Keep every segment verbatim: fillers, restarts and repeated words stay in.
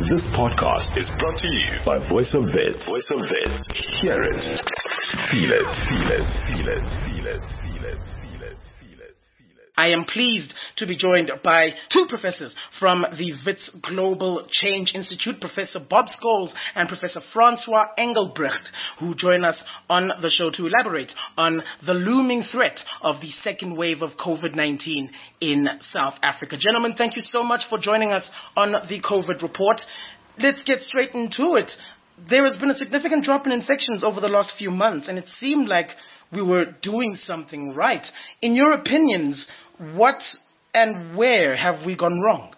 This podcast is brought to you by Voice of Wits. Voice of Wits. Hear it. Feel it. Feel it. Feel it. Feel it. Feel it. Feel it. Feel it. I am pleased to be joined by two professors from the Wits Global Change Institute, Professor Bob Scholes and Professor Francois Engelbrecht, who join us on the show to elaborate on the looming threat of the second wave of COVID nineteen in South Africa. Gentlemen, thank you so much for joining us on the COVID report. Let's get straight into it. There has been a significant drop in infections over the last few months, and it seemed like we were doing something right. In your opinions, what and where have we gone wrong?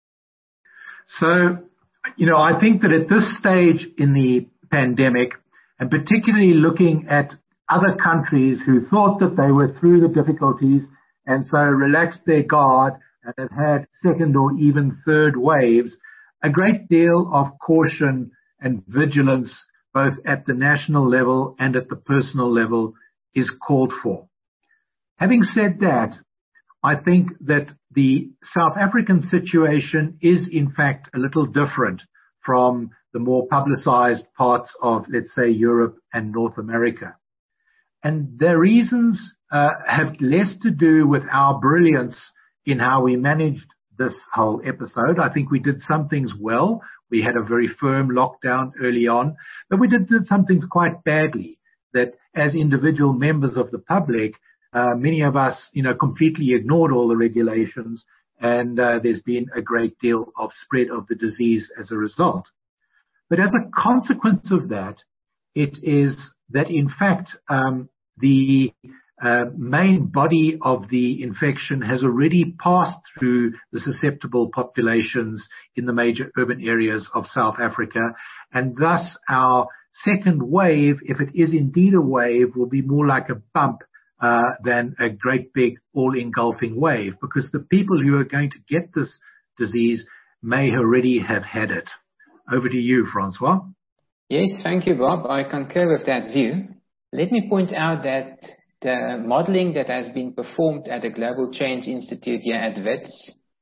So, you know, I think that at this stage in the pandemic, and particularly looking at other countries who thought that they were through the difficulties and so relaxed their guard and have had second or even third waves, a great deal of caution and vigilance, both at the national level and at the personal level, is called for. Having said that, I think that the South African situation is in fact a little different from the more publicized parts of, let's say, Europe and North America. And the reasons uh, have less to do with our brilliance in how we managed this whole episode. I think we did some things well. We had a very firm lockdown early on, but we did, did some things quite badly that as individual members of the public, Uh, many of us, you know, completely ignored all the regulations, and uh, there's been a great deal of spread of the disease as a result. But as a consequence of that, it is that, in fact, um, the uh, main body of the infection has already passed through the susceptible populations in the major urban areas of South Africa, and thus our second wave, if it is indeed a wave, will be more like a bump Uh, than a great big all-engulfing wave, because the people who are going to get this disease may already have had it. Over to you, Francois. Yes, thank you, Bob. I concur with that view. Let me point out that the modeling that has been performed at the Global Change Institute here at Wits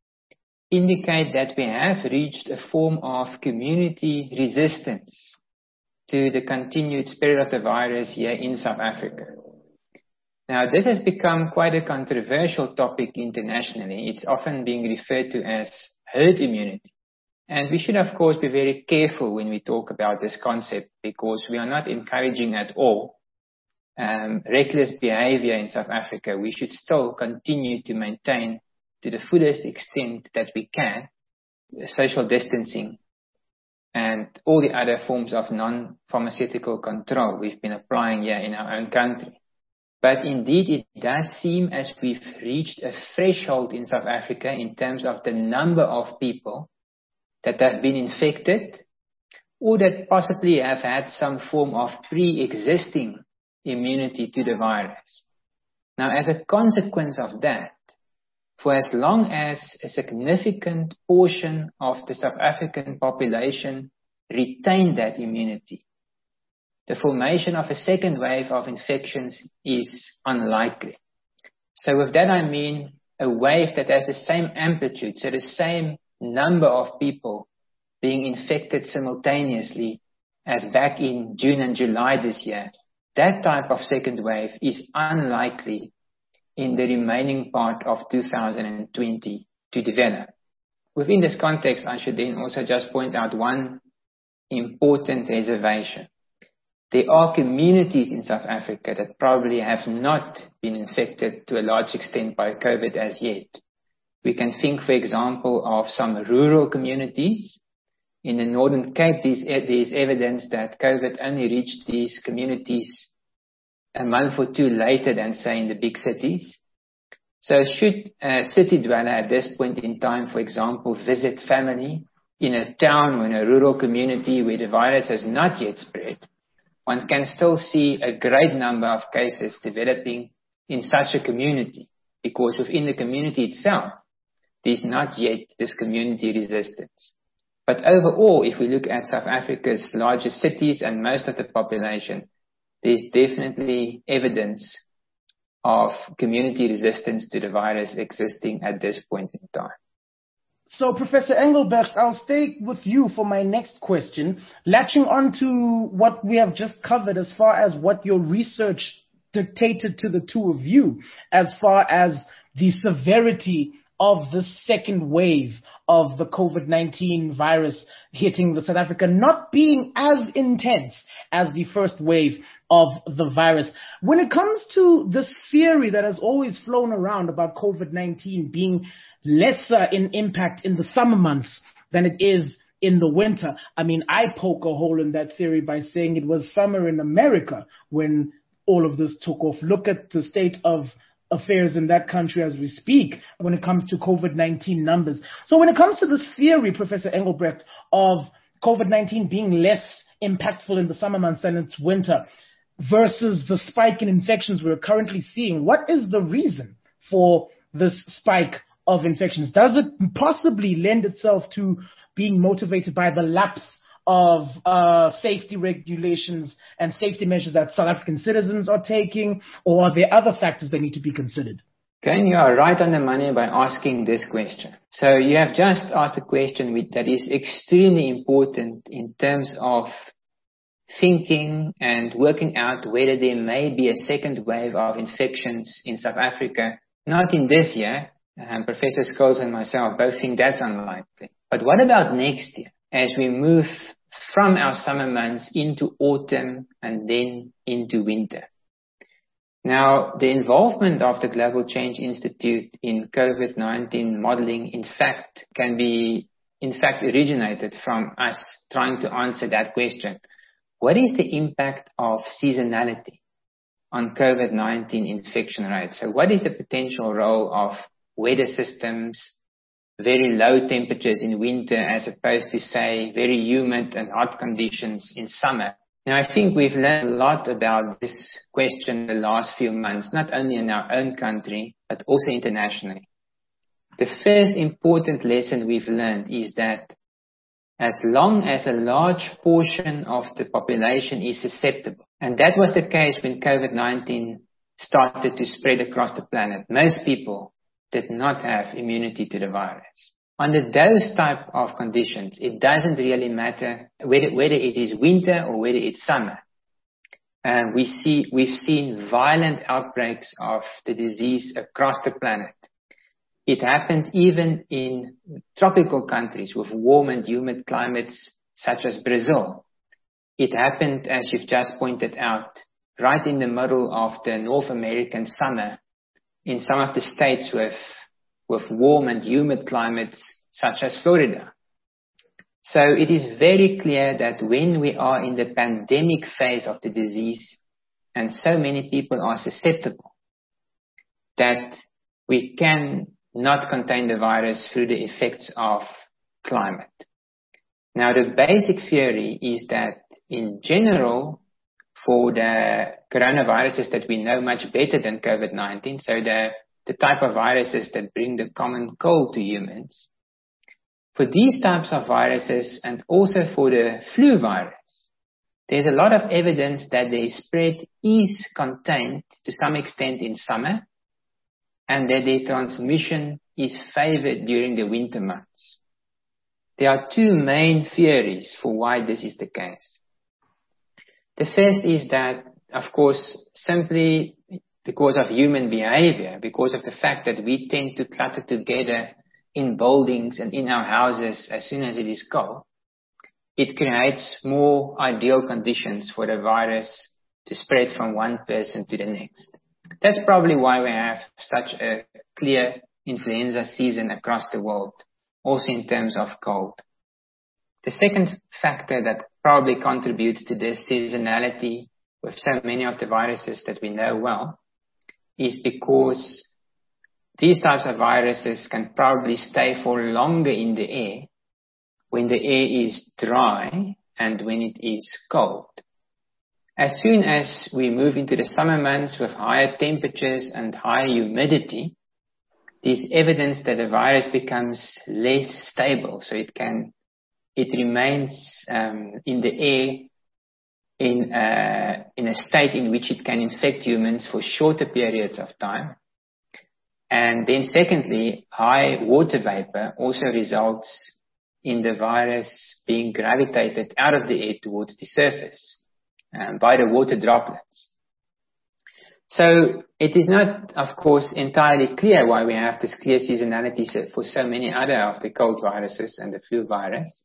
indicate that we have reached a form of community resistance to the continued spread of the virus here in South Africa. Now, this has become quite a controversial topic internationally. It's often being referred to as herd immunity. And we should, of course, be very careful when we talk about this concept, because we are not encouraging at all um, reckless behavior in South Africa. We should still continue to maintain, to the fullest extent that we can, social distancing and all the other forms of non-pharmaceutical control we've been applying here in our own country. But indeed, it does seem as we've reached a threshold in South Africa in terms of the number of people that have been infected or that possibly have had some form of pre-existing immunity to the virus. Now, as a consequence of that, for as long as a significant portion of the South African population retain that immunity, the formation of a second wave of infections is unlikely. So with that I mean a wave that has the same amplitude, so the same number of people being infected simultaneously as back in June and July this year. That type of second wave is unlikely in the remaining part of two thousand twenty to develop. Within this context, I should then also just point out one important reservation. There are communities in South Africa that probably have not been infected to a large extent by COVID as yet. We can think, for example, of some rural communities. In the Northern Cape, there is evidence that COVID only reached these communities a month or two later than, say, in the big cities. So should a city dweller at this point in time, for example, visit family in a town or in a rural community where the virus has not yet spread, one can still see a great number of cases developing in such a community, because within the community itself, there's not yet this community resistance. But overall, if we look at South Africa's largest cities and most of the population, there's definitely evidence of community resistance to the virus existing at this point in time. So, Professor Engelbrecht, I'll stay with you for my next question, latching on to what we have just covered as far as what your research dictated to the two of you, as far as the severity of the second wave of the COVID nineteen virus hitting the South Africa, not being as intense as the first wave of the virus. When it comes to this theory that has always flown around about COVID nineteen being lesser in impact in the summer months than it is in the winter, I mean, I poke a hole in that theory by saying it was summer in America when all of this took off. Look at the state of affairs in that country as we speak when it comes to COVID nineteen numbers. So when it comes to this theory, Professor Engelbrecht, of COVID nineteen being less impactful in the summer months than its winter versus the spike in infections we're currently seeing, what is the reason for this spike of infections? Does it possibly lend itself to being motivated by the lapse of uh, safety regulations and safety measures that South African citizens are taking, or are there other factors that need to be considered? Okay, you are right on the money by asking this question. So you have just asked a question with, that is extremely important in terms of thinking and working out whether there may be a second wave of infections in South Africa. Not in this year. Um, Professor Scholes and myself both think that's unlikely. But what about next year, as we move from our summer months into autumn and then into winter? Now, the involvement of the Global Change Institute in COVID nineteen modeling, in fact, can be, in fact, originated from us trying to answer that question. What is the impact of seasonality on COVID nineteen infection rates? So what is the potential role of weather systems, very low temperatures in winter as opposed to, say, very humid and hot conditions in summer? Now, I think we've learned a lot about this question the last few months, not only in our own country, but also internationally. The first important lesson we've learned is that as long as a large portion of the population is susceptible, and that was the case when COVID nineteen started to spread across the planet, most people did not have immunity to the virus. Under those type of conditions, it doesn't really matter whether, whether it is winter or whether it's summer. Um, we see, we've seen violent outbreaks of the disease across the planet. It happened even in tropical countries with warm and humid climates such as Brazil. It happened, as you've just pointed out, right in the middle of the North American summer in some of the states with, with warm and humid climates such as Florida. So it is very clear that when we are in the pandemic phase of the disease and so many people are susceptible, that we can not contain the virus through the effects of climate. Now, the basic theory is that in general, for the coronaviruses that we know much better than COVID nineteen, so the, the type of viruses that bring the common cold to humans, for these types of viruses and also for the flu virus, there's a lot of evidence that their spread is contained to some extent in summer and that their transmission is favored during the winter months. There are two main theories for why this is the case. The first is that, of course, simply because of human behavior, because of the fact that we tend to clutter together in buildings and in our houses as soon as it is cold, it creates more ideal conditions for the virus to spread from one person to the next. That's probably why we have such a clear influenza season across the world, also in terms of cold. The second factor that probably contributes to this seasonality with so many of the viruses that we know well is because these types of viruses can probably stay for longer in the air when the air is dry and when it is cold. As soon as we move into the summer months with higher temperatures and higher humidity, there's evidence that the virus becomes less stable, so it can It remains um, in the air in, uh, in a state in which it can infect humans for shorter periods of time. And then secondly, high water vapor also results in the virus being gravitated out of the air towards the surface um, by the water droplets. So it is not, of course, entirely clear why we have this clear seasonality for so many other of the cold viruses and the flu virus.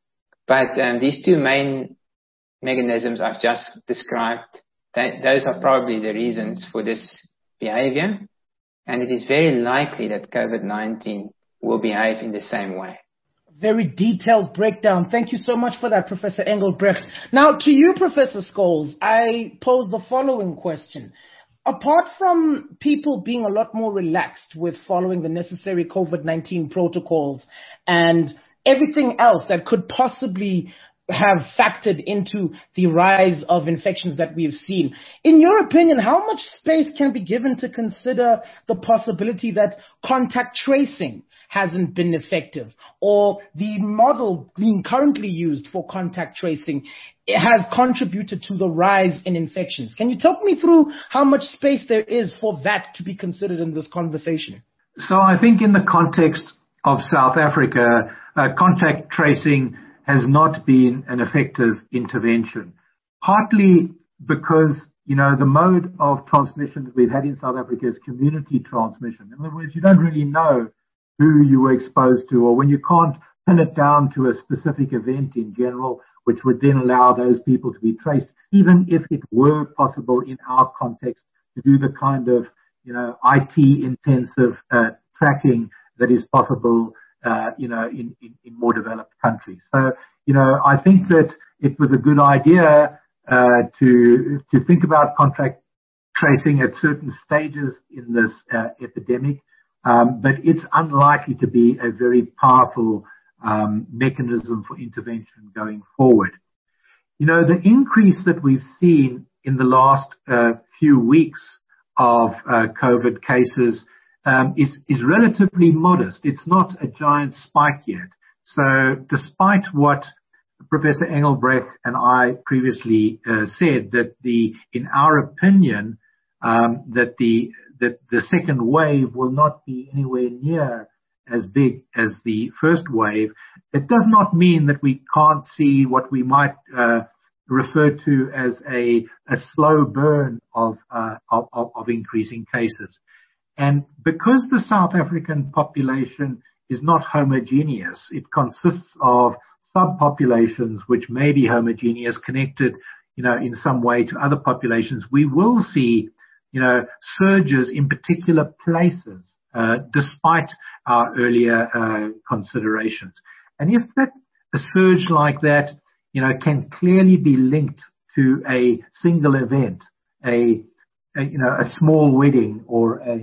But um, these two main mechanisms I've just described, that, those are probably the reasons for this behavior. And it is very likely that COVID nineteen will behave in the same way. Very detailed breakdown. Thank you so much for that, Professor Engelbrecht. Now, to you, Professor Scholes, I pose the following question. Apart from people being a lot more relaxed with following the necessary COVID nineteen protocols and everything else that could possibly have factored into the rise of infections that we've seen, in your opinion, how much space can be given to consider the possibility that contact tracing hasn't been effective, or the model being currently used for contact tracing it has contributed to the rise in infections? Can you talk me through how much space there is for that to be considered in this conversation? So I think in the context of South Africa, uh, contact tracing has not been an effective intervention, partly because, you know, the mode of transmission that we've had in South Africa is community transmission. In other words, you don't really know who you were exposed to, or when you can't pin it down to a specific event in general, which would then allow those people to be traced, even if it were possible in our context to do the kind of, you know, I T intensive uh, tracking that is possible Uh, you know, in, in, in more developed countries. So, you know, I think that it was a good idea uh, to to think about contact tracing at certain stages in this uh, epidemic, um, but it's unlikely to be a very powerful um, mechanism for intervention going forward. You know, the increase that we've seen in the last uh, few weeks of uh, COVID cases Um, is, is relatively modest. It's not a giant spike yet. So despite what Professor Engelbrecht and I previously uh, said, that the, in our opinion, um, that the, that the second wave will not be anywhere near as big as the first wave, it does not mean that we can't see what we might uh, refer to as a, a slow burn of, uh, of, of increasing cases. And because the South African population is not homogeneous, it consists of subpopulations which may be homogeneous, connected, you know, in some way to other populations. We will see, you know, surges in particular places, uh, despite our earlier uh, considerations. And if that a surge like that, you know, can clearly be linked to a single event, a A, you know, a small wedding or a,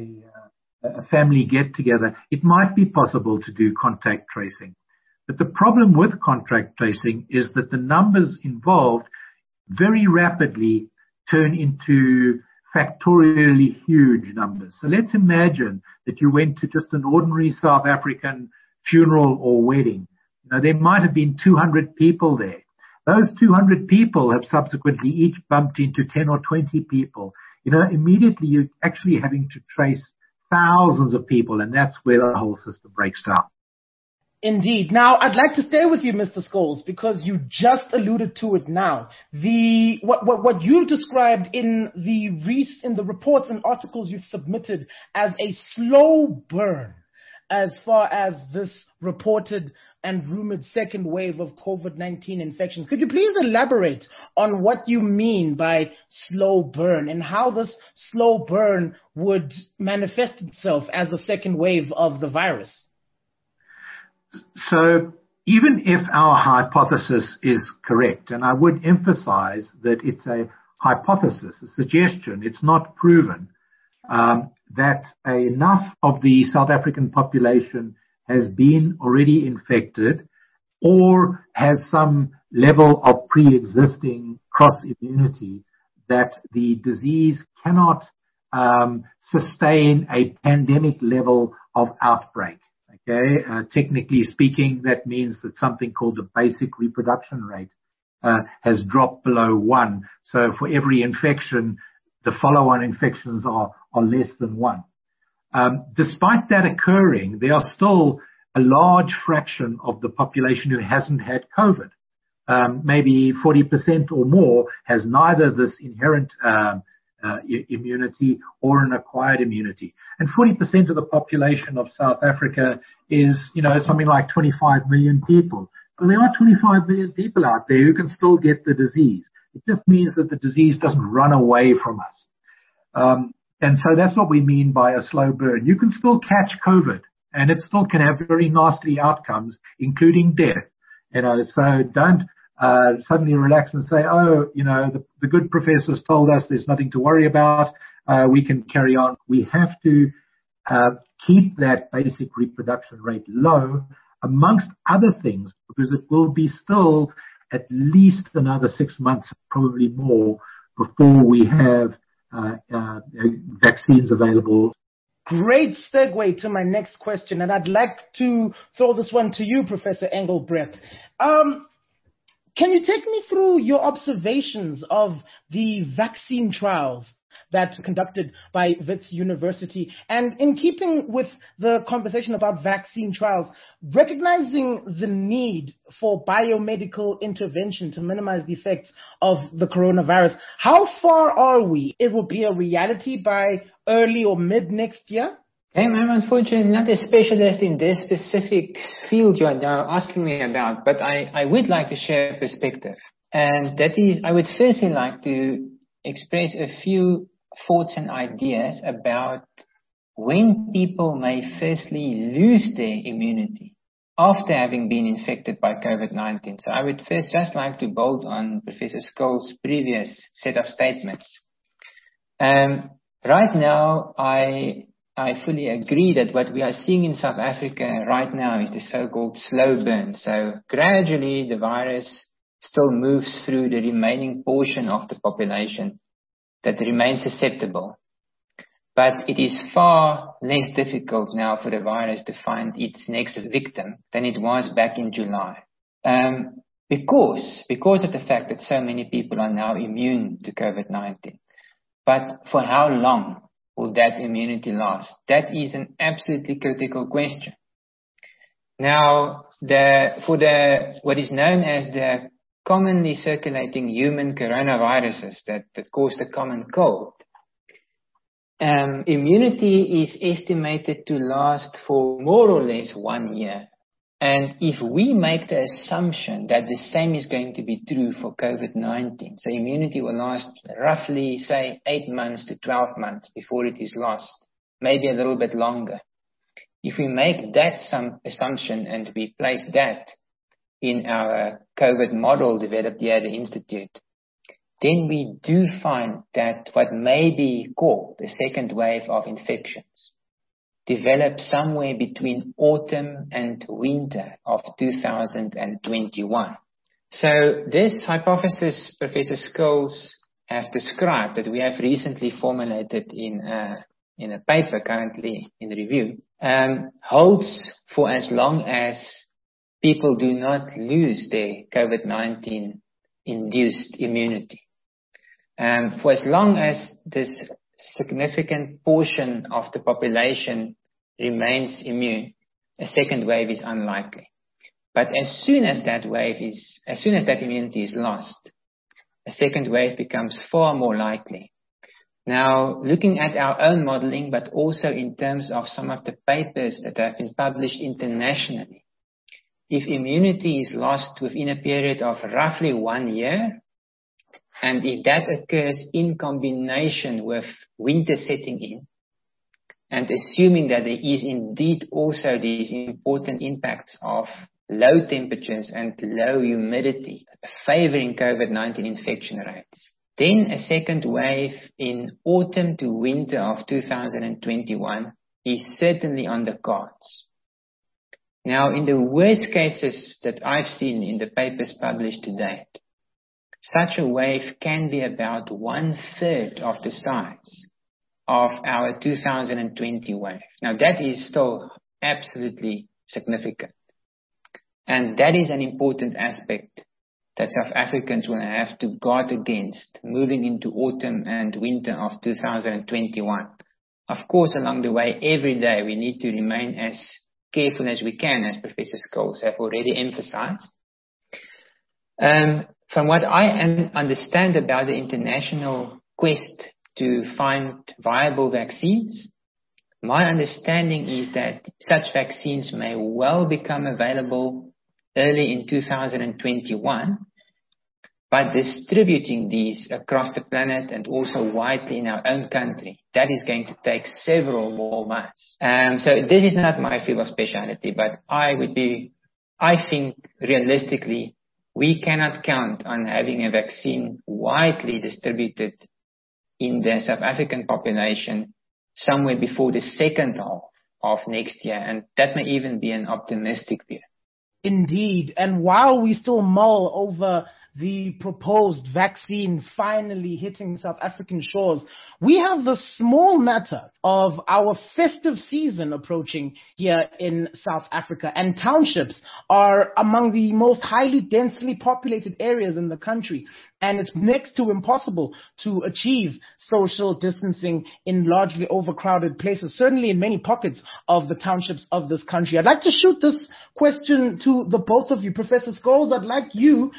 a family get-together, it might be possible to do contact tracing. But the problem with contact tracing is that the numbers involved very rapidly turn into factorially huge numbers. So let's imagine that you went to just an ordinary South African funeral or wedding. You know, there might have been two hundred people there. Those two hundred people have subsequently each bumped into ten or twenty people. You know, immediately you're actually having to trace thousands of people, and that's where the whole system breaks down. Indeed. Now, I'd like to stay with you, Mister Scholes, because you just alluded to it now. The what what, what you've described in the in the reports and articles you've submitted as a slow burn, as far as this reported and rumored second wave of COVID nineteen infections. Could you please elaborate on what you mean by slow burn and how this slow burn would manifest itself as a second wave of the virus? So even if our hypothesis is correct, and I would emphasize that it's a hypothesis, a suggestion, it's not proven, um, that enough of the South African population has been already infected or has some level of pre-existing cross-immunity that the disease cannot um, sustain a pandemic level of outbreak. Okay, uh, technically speaking, that means that something called the basic reproduction rate uh, has dropped below one. So for every infection, the follow-on infections are, are less than one. Um, despite that occurring, there are still a large fraction of the population who hasn't had COVID. Um, maybe forty percent or more has neither this inherent um, uh, I- immunity or an acquired immunity. And forty percent of the population of South Africa is, you know, something like twenty-five million people. So there are twenty-five million people out there who can still get the disease. It just means that the disease doesn't run away from us. Um, and so that's what we mean by a slow burn. You can still catch COVID, and it still can have very nasty outcomes, including death. You know, so don't uh, suddenly relax and say, oh, you know, the, the good professors told us there's nothing to worry about. Uh, we can carry on. We have to uh, keep that basic reproduction rate low, amongst other things, because it will be still at least another six months, probably more, before we have uh, uh, vaccines available. Great segue to my next question, and I'd like to throw this one to you, Professor Engelbrecht. Um, can you take me through your observations of the vaccine trials that's conducted by Wits University? And in keeping with the conversation about vaccine trials, recognizing the need for biomedical intervention to minimize the effects of the coronavirus, how far are we? It will be a reality by early or mid next year? I'm unfortunately not a specialist in this specific field you are now asking me about, but I, I would like to share a perspective. And that is, I would firstly like to express a few thoughts and ideas about when people may firstly lose their immunity after having been infected by COVID nineteen. So I would first just like to build on Professor Scholl's previous set of statements. Um, right now, I I fully agree that what we are seeing in South Africa right now is the so-called slow burn. So gradually the virus still moves through the remaining portion of the population that remains susceptible. But it is far less difficult now for the virus to find its next victim than it was back in July. Um, because, because of the fact that so many people are now immune to COVID nineteen. But for how long will that immunity last? That is an absolutely critical question. Now, the, for the, what is known as the commonly circulating human coronaviruses that, that cause the common cold, um, immunity is estimated to last for more or less one year. And if we make the assumption that the same is going to be true for COVID nineteen, so immunity will last roughly, say, eight months to twelve months before it is lost, maybe a little bit longer. If we make that some assumption and we place that in our COVID model developed here at the Institute, then we do find that what may be called the second wave of infections developed somewhere between autumn and winter of two thousand twenty-one. So this hypothesis Professor Scholes have described, that we have recently formulated in a, in a paper currently in review, um, holds for as long as people do not lose their COVID nineteen induced immunity. Um, for as long as this significant portion of the population remains immune, a second wave is unlikely. But as soon as that wave is, as soon as that immunity is lost, a second wave becomes far more likely. Now, looking at our own modeling, but also in terms of some of the papers that have been published internationally, if immunity is lost within a period of roughly one year, and if that occurs in combination with winter setting in, and assuming that there is indeed also these important impacts of low temperatures and low humidity favoring COVID nineteen infection rates, then a second wave in autumn to winter of two thousand twenty-one is certainly on the cards. Now, in the worst cases that I've seen in the papers published to date, such a wave can be about one third of the size of our two thousand twenty wave. Now, that is still absolutely significant. And that is an important aspect that South Africans will have to guard against moving into autumn and winter of two thousand twenty-one. of course, along the way, every day, we need to remain as careful as we can, as Professor Scholes have already emphasized. Um, from what I understand about the international quest to find viable vaccines, my understanding is that such vaccines may well become available early in two thousand twenty-one, but distributing these across the planet and also widely in our own country, that is going to take several more months. Um, so this is not my field of specialty, but I would be, I think realistically, we cannot count on having a vaccine widely distributed in the South African population somewhere before the second half of next year, and that may even be an optimistic view. Indeed, and while we still mull over the proposed vaccine finally hitting South African shores, we have the small matter of our festive season approaching here in South Africa, and townships are among the most highly densely populated areas in the country, and it's next to impossible to achieve social distancing in largely overcrowded places, certainly in many pockets of the townships of this country. I'd like to shoot this question to the both of you. Professor Scholes, I'd like you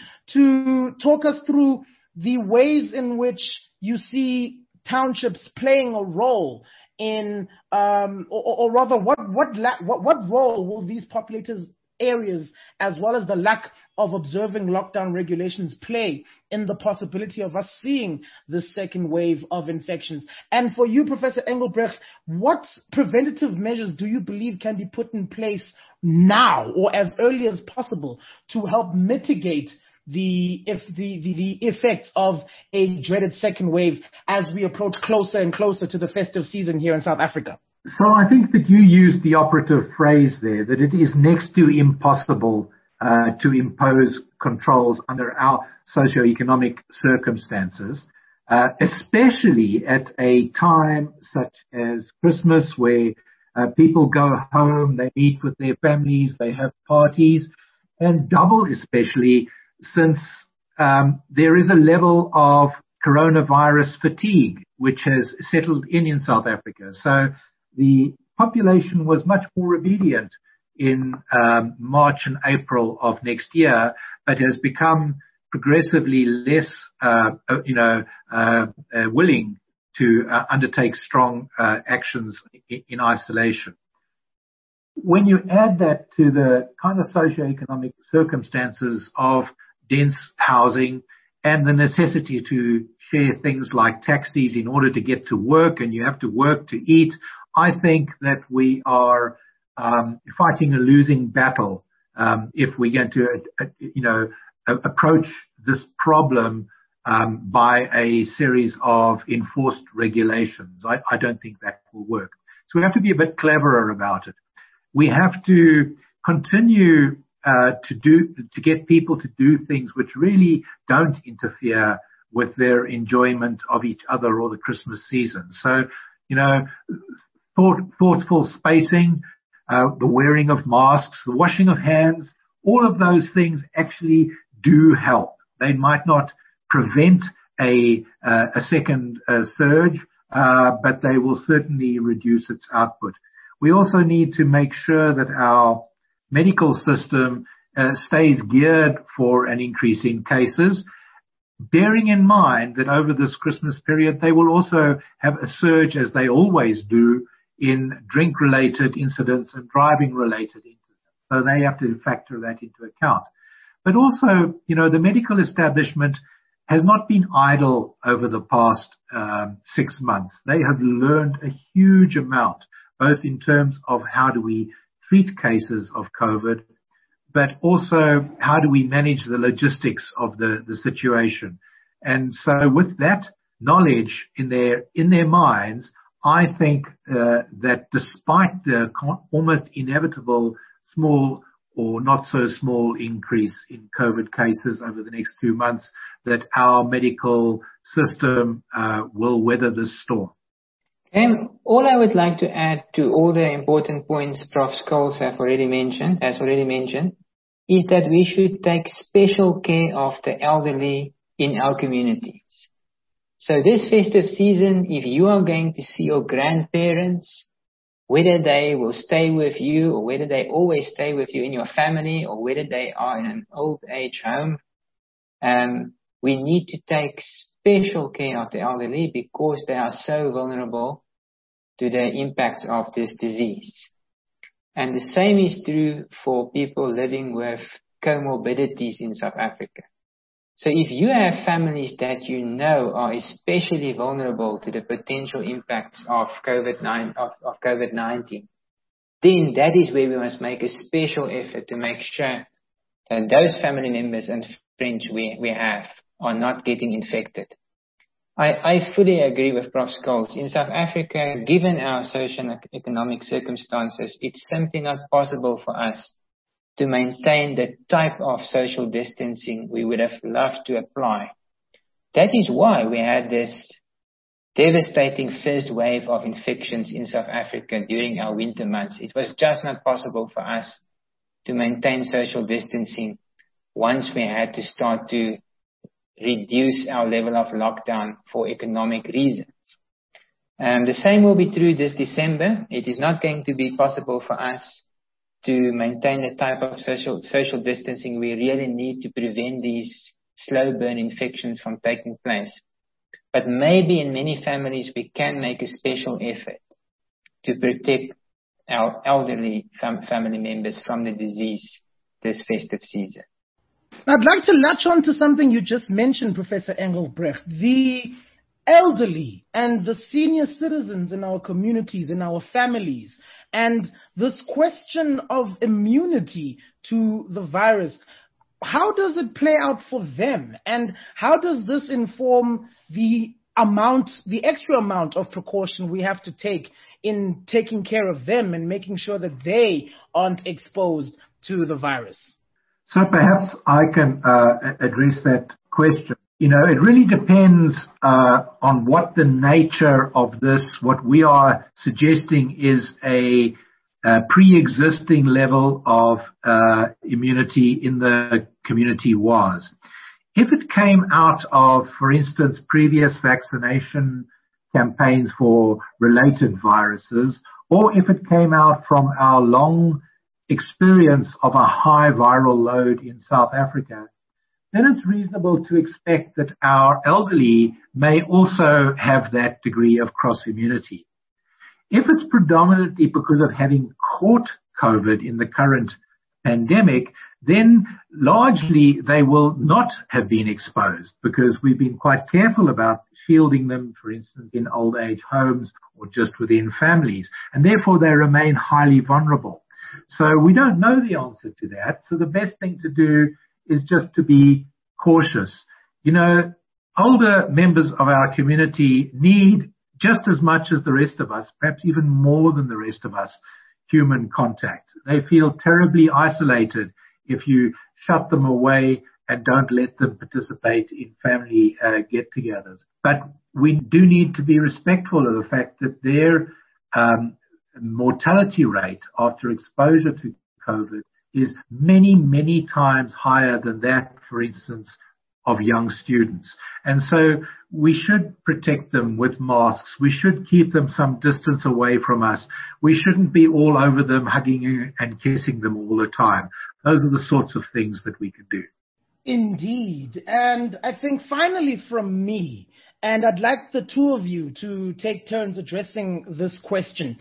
to talk us through the ways in which you see townships playing a role in, um, or, or rather, what what, la- what what role will these populated areas, as well as the lack of observing lockdown regulations, play in the possibility of us seeing the second wave of infections? And for you, Professor Engelbrecht, what preventative measures do you believe can be put in place now or as early as possible to help mitigate the if the, the, the effects of a dreaded second wave as we approach closer and closer to the festive season here in South Africa? So I think that you used the operative phrase there, that it is next to impossible uh, to impose controls under our socioeconomic circumstances, uh, especially at a time such as Christmas, where uh, people go home, they meet with their families, they have parties, and double especially since um, there is a level of coronavirus fatigue which has settled in in South Africa. So the population was much more obedient in um, March and April of next year, but has become progressively less, uh, you know, uh, uh, willing to uh, undertake strong uh, actions in, in isolation. When you add that to the kind of socioeconomic circumstances of dense housing and the necessity to share things like taxis in order to get to work, and you have to work to eat, I think that we are um, fighting a losing battle um, if we're going to, uh, you know, uh, approach this problem um, by a series of enforced regulations. I, I don't think that will work. So we have to be a bit cleverer about it. We have to continue uh, to do to get people to do things which really don't interfere with their enjoyment of each other or the Christmas season. So, you know, thought, thoughtful spacing, uh, the wearing of masks, the washing of hands, all of those things actually do help. They might not prevent a uh, a second uh, surge, uh, but they will certainly reduce its output. We also need to make sure that our medical system uh, stays geared for an increase in cases, bearing in mind that over this Christmas period, they will also have a surge, as they always do, in drink-related incidents and driving-related incidents. So they have to factor that into account. But also, you know, the medical establishment has not been idle over the past um, six months. They have learned a huge amount, both in terms of how do we treat cases of COVID, but also how do we manage the logistics of the, the situation. And so with that knowledge in their, in their minds, I think uh, that despite the almost inevitable small or not so small increase in COVID cases over the next two months, that our medical system uh, will weather this storm. Um, all I would like to add to all the important points Professor Scholes have already mentioned, has already mentioned, is that we should take special care of the elderly in our communities. So this festive season, if you are going to see your grandparents, whether they will stay with you or whether they always stay with you in your family or whether they are in an old age home, um, we need to take special care of the elderly because they are so vulnerable to the impacts of this disease. And the same is true for people living with comorbidities in South Africa. So if you have families that you know are especially vulnerable to the potential impacts of COVID nineteen, then that is where we must make a special effort to make sure that those family members and friends we, we have are not getting infected. I, I fully agree with Professor Scholes. In South Africa, given our social and economic circumstances, it's simply not possible for us to maintain the type of social distancing we would have loved to apply. That is why we had this devastating first wave of infections in South Africa during our winter months. It was just not possible for us to maintain social distancing once we had to start to reduce our level of lockdown for economic reasons. Um, the same will be true this December. It is not going to be possible for us to maintain the type of social, social distancing we really need to prevent these slow burn infections from taking place. But maybe in many families we can make a special effort to protect our elderly fam- family members from the disease this festive season. I'd like to latch on to something you just mentioned, Professor Engelbrecht. The elderly and the senior citizens in our communities, in our families, and this question of immunity to the virus. How does it play out for them? And how does this inform the amount, the extra amount of precaution we have to take in taking care of them and making sure that they aren't exposed to the virus? So perhaps I can uh, address that question. You know, it really depends uh, on what the nature of this, what we are suggesting is a, a pre-existing level of uh, immunity in the community was. If it came out of, for instance, previous vaccination campaigns for related viruses, or if it came out from our long experience of a high viral load in South Africa, then it's reasonable to expect that our elderly may also have that degree of cross-immunity. If it's predominantly because of having caught COVID in the current pandemic, then largely they will not have been exposed because we've been quite careful about shielding them, for instance, in old age homes or just within families, and therefore they remain highly vulnerable. So we don't know the answer to that. So the best thing to do is just to be cautious. You know, older members of our community need just as much as the rest of us, perhaps even more than the rest of us, human contact. They feel terribly isolated if you shut them away and don't let them participate in family uh, get-togethers. But we do need to be respectful of the fact that their um, mortality rate after exposure to COVID is many, many times higher than that, for instance, of young students. And so we should protect them with masks. We should keep them some distance away from us. We shouldn't be all over them, hugging and kissing them all the time. Those are the sorts of things that we can do. Indeed. And I think finally from me, and I'd like the two of you to take turns addressing this question.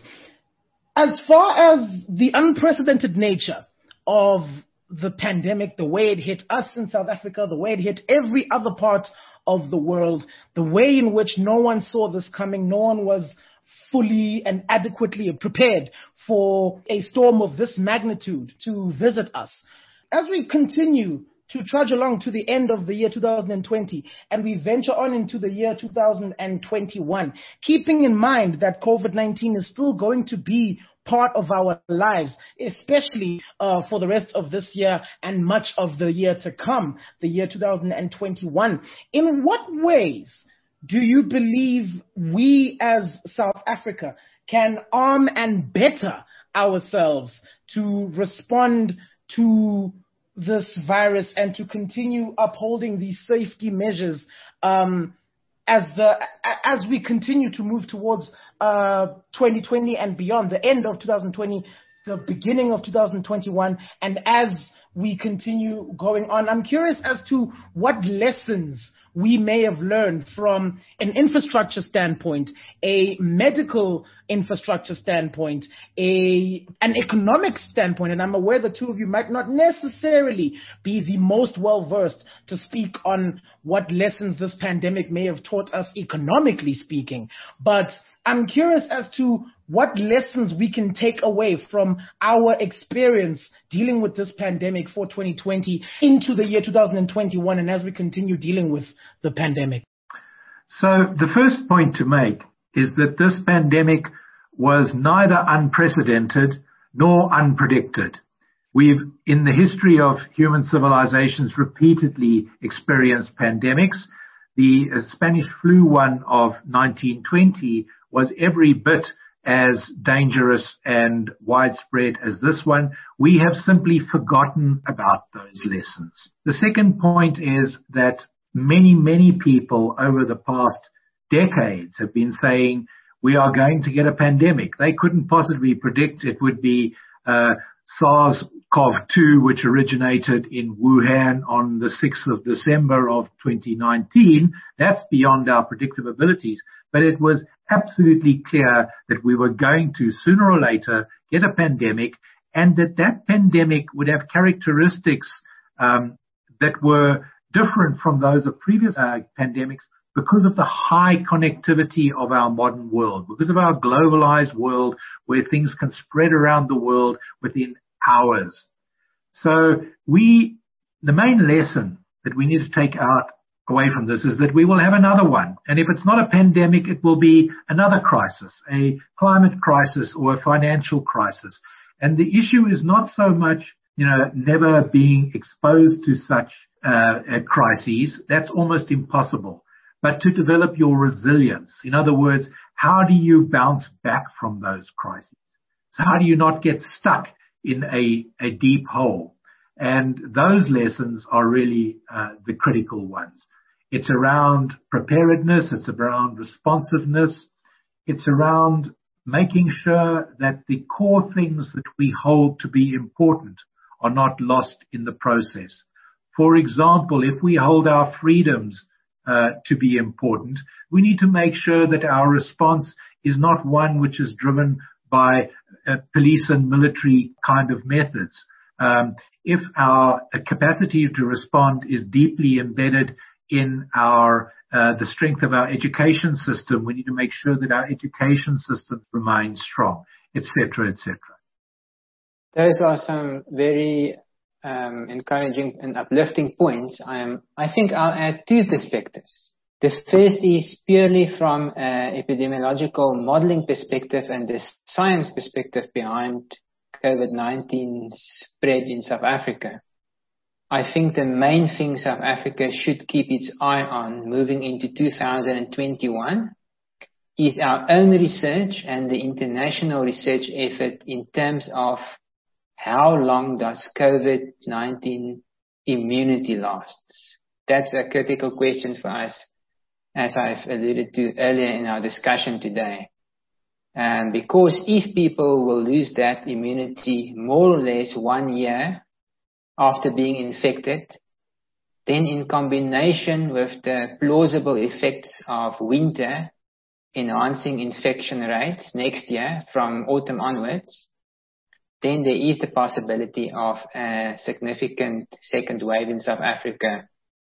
As far as the unprecedented nature of the pandemic, the way it hit us in South Africa, the way it hit every other part of the world, the way in which no one saw this coming, no one was fully and adequately prepared for a storm of this magnitude to visit us. As we continue to trudge along to the end of the year two thousand twenty and we venture on into the year two thousand twenty-one, keeping in mind that COVID nineteen is still going to be part of our lives, especially uh, for the rest of this year and much of the year to come, the year two thousand twenty-one. In what ways do you believe we as South Africa can arm and better ourselves to respond to this virus and to continue upholding these safety measures um, as the as we continue to move towards uh, twenty twenty and beyond, the end of two thousand twenty, the beginning of two thousand twenty-one, and as we continue going on, I'm curious as to what lessons we may have learned from an infrastructure standpoint, a medical infrastructure standpoint, a an economic standpoint. And I'm aware the two of you might not necessarily be the most well-versed to speak on what lessons this pandemic may have taught us economically speaking. But I'm curious as to what lessons we can take away from our experience dealing with this pandemic for twenty twenty into the year two thousand twenty-one, and as we continue dealing with the pandemic. So the first point to make is that this pandemic was neither unprecedented nor unpredicted. We've, in the history of human civilizations, repeatedly experienced pandemics. The uh, Spanish flu one of nineteen twenty was every bit as dangerous and widespread as this one. We have simply forgotten about those lessons. The second point is that many, many people over the past decades have been saying we are going to get a pandemic. They couldn't possibly predict it would be uh, SARS-C o V two, which originated in Wuhan on the sixth of December of twenty nineteen. That's beyond our predictive abilities. But it was absolutely clear that we were going to, sooner or later, get a pandemic, and that that pandemic would have characteristics um, that were different from those of previous uh, pandemics because of the high connectivity of our modern world, because of our globalized world where things can spread around the world within hours. So we, the main lesson that we need to take out away from this is that we will have another one. And if it's not a pandemic, it will be another crisis, a climate crisis or a financial crisis. And the issue is not so much, you know, never being exposed to such uh, crises. That's almost impossible. But to develop your resilience. In other words, how do you bounce back from those crises? So how do you not get stuck in a, a deep hole? And those lessons are really uh, the critical ones. It's around preparedness. It's around responsiveness. It's around making sure that the core things that we hold to be important are not lost in the process. For example, if we hold our freedoms uh, to be important, we need to make sure that our response is not one which is driven by uh, police and military kind of methods. Um, if our uh, capacity to respond is deeply embedded in our uh, the strength of our education system, we need to make sure that our education system remains strong, et cetera, et cetera. Those are some very um, encouraging and uplifting points. Um, I think I'll add two perspectives. The first is purely from an epidemiological modeling perspective and the science perspective behind COVID nineteen spread in South Africa. I think the main thing South Africa should keep its eye on moving into two thousand twenty-one is our own research and the international research effort in terms of how long does COVID nineteen immunity lasts. That's a critical question for us, as I've alluded to earlier in our discussion today. Um, because if people will lose that immunity more or less one year after being infected, then in combination with the plausible effects of winter enhancing infection rates next year from autumn onwards, then there is the possibility of a significant second wave in South Africa,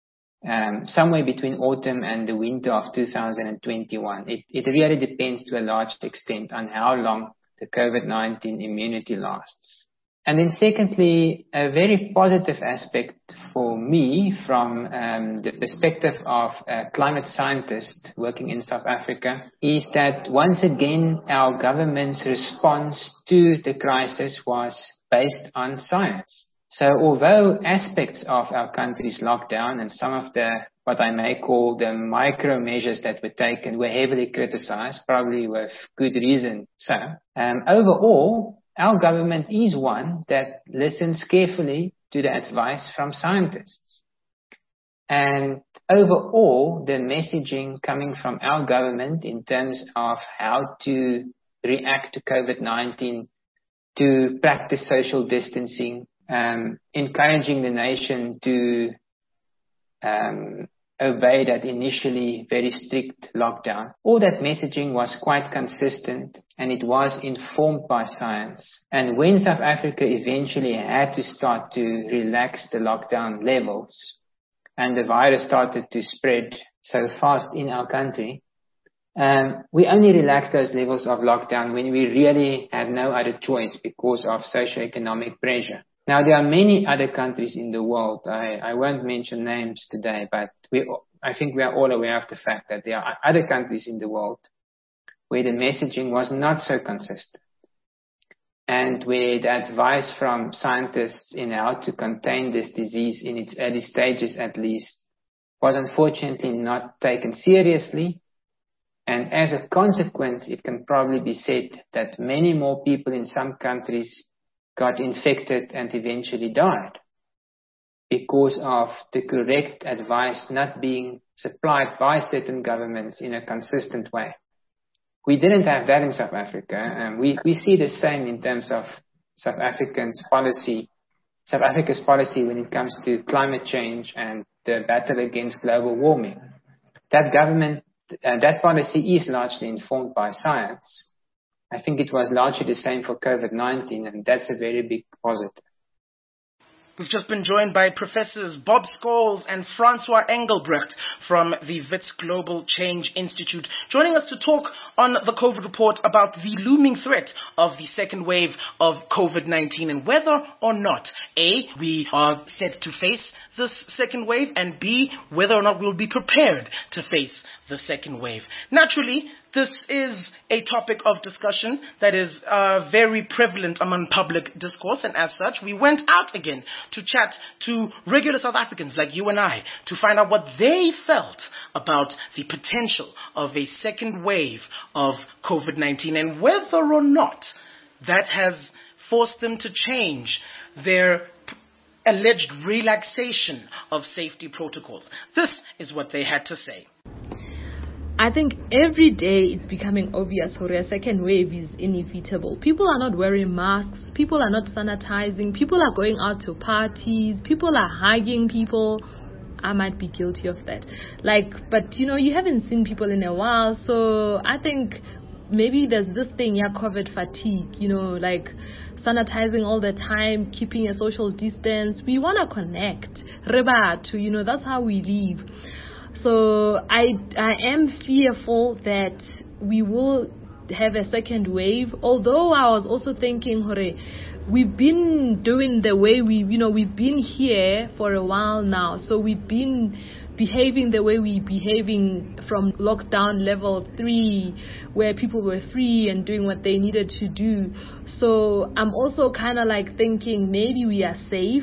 um, somewhere between autumn and the winter of two thousand twenty-one. It, it really depends to a large extent on how long the COVID nineteen immunity lasts. And then secondly, a very positive aspect for me from um, the perspective of a climate scientist working in South Africa is that once again our government's response to the crisis was based on science. So although aspects of our country's lockdown and some of the, what I may call the micro measures that were taken were heavily criticized, probably with good reason so, um, overall, our government is one that listens carefully to the advice from scientists. And overall, the messaging coming from our government in terms of how to react to COVID nineteen, to practice social distancing, um, encouraging the nation to um, obey that initially very strict lockdown. All that messaging was quite consistent, and it was informed by science. And when South Africa eventually had to start to relax the lockdown levels, and the virus started to spread so fast in our country, um, we only relaxed those levels of lockdown when we really had no other choice because of socioeconomic pressure. Now, there are many other countries in the world. I, I won't mention names today, but we, I think we are all aware of the fact that there are other countries in the world where the messaging was not so consistent, and where the advice from scientists in how to contain this disease in its early stages at least was unfortunately not taken seriously. And as a consequence, it can probably be said that many more people in some countries got infected and eventually died because of the correct advice not being supplied by certain governments in a consistent way. We didn't have that in South Africa, and we, we see the same in terms of South Africans' policy, South Africa's policy when it comes to climate change and the battle against global warming. That government, uh, that policy is largely informed by science. I think it was largely the same for COVID nineteen, and that's a very big positive. We've just been joined by Professors Bob Scholes and Francois Engelbrecht from the Wits Global Change Institute, joining us to talk on the COVID report about the looming threat of the second wave of COVID nineteen and whether or not, A, we are set to face this second wave, and B, whether or not we'll be prepared to face the second wave. Naturally, this is a topic of discussion that is uh, very prevalent among public discourse, and as such, we went out again to chat to regular South Africans like you and I to find out what they felt about the potential of a second wave of COVID nineteen and whether or not that has forced them to change their p- alleged relaxation of safety protocols. This is what they had to say. I think every day it's becoming obvious that a second wave is inevitable. People are not wearing masks. People are not sanitizing. People are going out to parties. People are hugging people. I might be guilty of that. Like, but you know, you haven't seen people in a while. So I think maybe there's this thing, yeah, COVID fatigue, you know, like sanitizing all the time, keeping a social distance. We want to connect. Reba, to, you know, that's how we live. So I I am fearful that we will have a second wave. Although I was also thinking, hore, we've been doing the way we, you know, we've been here for a while now. So we've been behaving the way we're behaving from lockdown level three, where people were free and doing what they needed to do. So I'm also kind of like thinking maybe we are safe.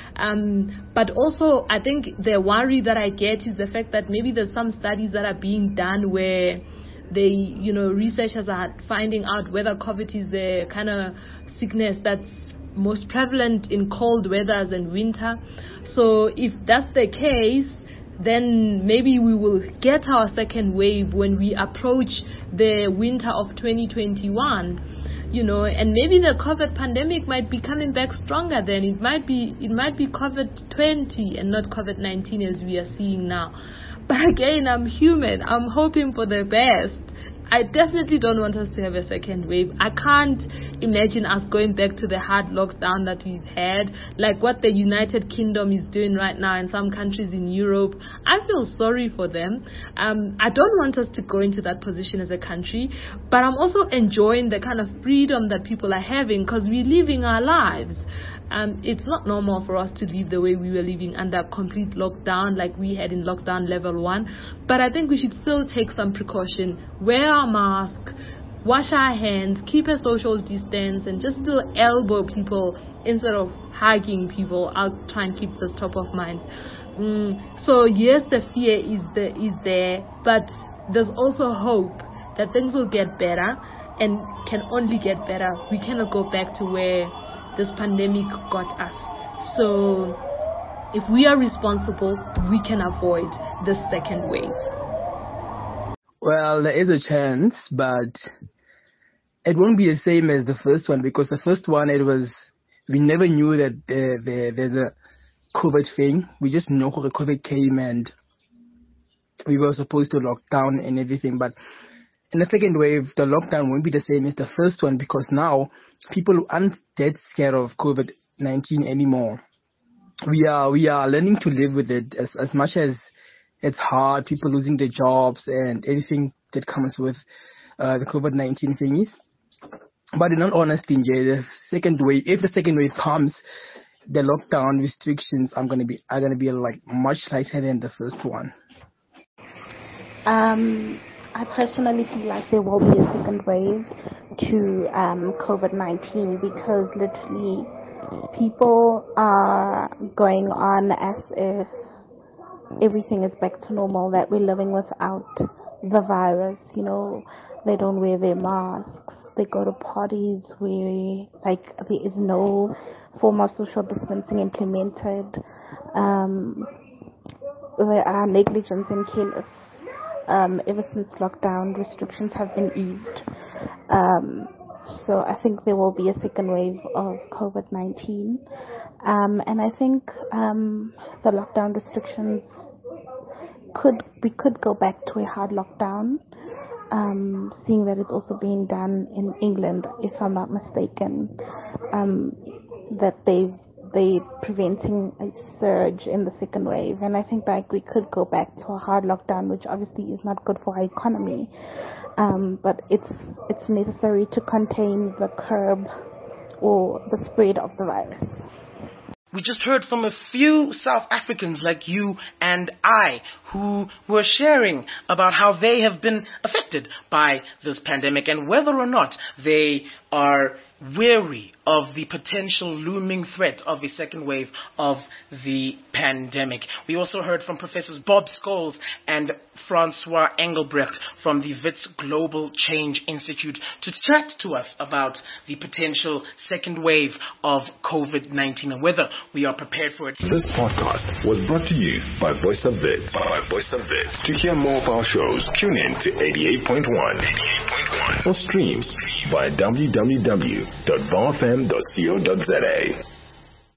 Um, but also, I think the worry that I get is the fact that maybe there's some studies that are being done where they, you know, researchers are finding out whether COVID is the kind of sickness that's most prevalent in cold weathers and winter. So if that's the case, then maybe we will get our second wave when we approach the winter of twenty twenty-one. You know, and maybe the COVID pandemic might be coming back stronger then. It might be it might be COVID twenty and not COVID nineteen as we are seeing now. But again, I'm human. I'm hoping for the best. I definitely don't want us to have a second wave. I can't imagine us going back to the hard lockdown that we've had, like what the United Kingdom is doing right now in some countries in Europe. I feel sorry for them. Um, I don't want us to go into that position as a country, but I'm also enjoying the kind of freedom that people are having because we're living our lives. Um, it's not normal for us to live the way we were living under complete lockdown like we had in lockdown level one. But I think we should still take some precaution. Wear our mask, wash our hands, keep a social distance, and just still elbow people instead of hugging people. I'll try and keep this top of mind. Mm, so yes, the fear is the, is there, but there's also hope that things will get better and can only get better. We cannot go back to where this pandemic got us. So if we are responsible, we can avoid the second wave? Well, there is a chance, but it won't be the same as the first one, because the first one, it was, we never knew that there, there, there's a COVID thing. We just know how the COVID came and we were supposed to lock down and everything. But in the second wave, the lockdown won't be the same as the first one, because now people aren't that scared of COVID nineteen anymore. We are we are learning to live with it as, as much as it's hard, people losing their jobs and everything that comes with uh, the COVID nineteen thingies. But in all honesty, the second wave, if the second wave comes, the lockdown restrictions are going to be are going to be like much lighter than the first one. Um, I personally feel like there will be a second wave to um, COVID nineteen, because literally people are going on as if everything is back to normal, that we're living without the virus. You know, they don't wear their masks, they go to parties where like there is no form of social distancing implemented. Um, there are negligence and careless um, ever since lockdown restrictions have been eased. Um, so I think there will be a second wave of COVID nineteen. Um, and I think um, the lockdown restrictions could we could go back to a hard lockdown, um, seeing that it's also being done in England, if I'm not mistaken, um, that they've they preventing a surge in the second wave. And I think like we could go back to a hard lockdown, which obviously is not good for our economy, um, but it's it's necessary to contain the curb or the spread of the virus. We just heard from a few South Africans like you and I who were sharing about how they have been affected by this pandemic and whether or not they are wary of the potential looming threat of a second wave of the pandemic. We also heard from Professors Bob Scholes and Francois Engelbrecht from the Wits Global Change Institute to chat to us about the potential second wave of COVID nineteen and whether we are prepared for it. This podcast was brought to you by Voice of Wits. By Voice of Wits. To hear more of our shows, tune in to eighty-eight point one or stream via w w w dot v o f m dot co dot z a.